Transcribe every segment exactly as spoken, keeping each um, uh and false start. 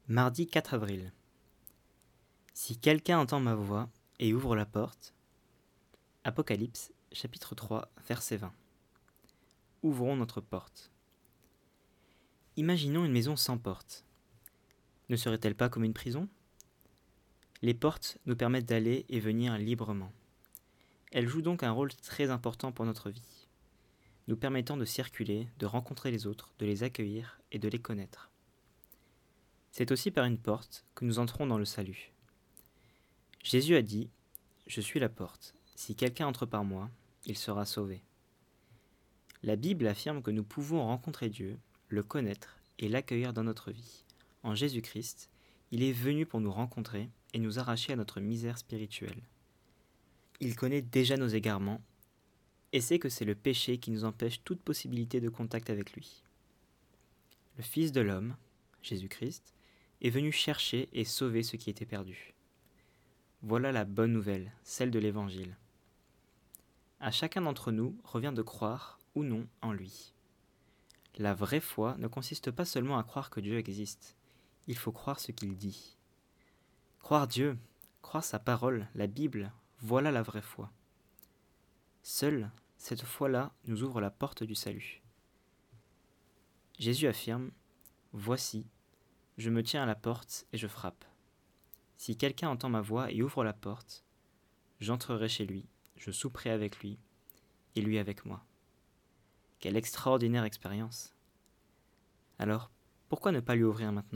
Mardi quatre avril. Si quelqu'un entend ma voix et ouvre la porte. Apocalypse, chapitre trois, verset vingt. Ouvrons notre porte. Imaginons une maison sans porte. Ne serait-elle pas comme une prison ? Les portes nous permettent d'aller et venir librement. Elles jouent donc un rôle très important pour notre vie, nous permettant de circuler, de rencontrer les autres, de les accueillir et de les connaître. C'est aussi par une porte que nous entrons dans le salut. Jésus a dit « Je suis la porte. Si quelqu'un entre par moi, il sera sauvé. » La Bible affirme que nous pouvons rencontrer Dieu, le connaître et l'accueillir dans notre vie. En Jésus-Christ, il est venu pour nous rencontrer et nous arracher à notre misère spirituelle. Il connaît déjà nos égarements et sait que c'est le péché qui nous empêche toute possibilité de contact avec lui. Le Fils de l'homme, Jésus-Christ, est venu chercher et sauver ce qui était perdu. Voilà la bonne nouvelle, celle de l'Évangile. À chacun d'entre nous revient de croire ou non en lui. La vraie foi ne consiste pas seulement à croire que Dieu existe, il faut croire ce qu'il dit. Croire Dieu, croire sa parole, la Bible, voilà la vraie foi. Seule cette foi-là nous ouvre la porte du salut. Jésus affirme « Voici, je me tiens à la porte et je frappe. Si quelqu'un entend ma voix et ouvre la porte, j'entrerai chez lui, je souperai avec lui, et lui avec moi. » Quelle extraordinaire expérience! Alors, pourquoi ne pas lui ouvrir maintenant ?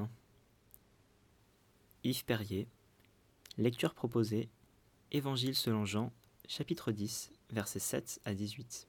Yves Perrier, lecture proposée, Évangile selon Jean, chapitre dix, versets sept à dix-huit.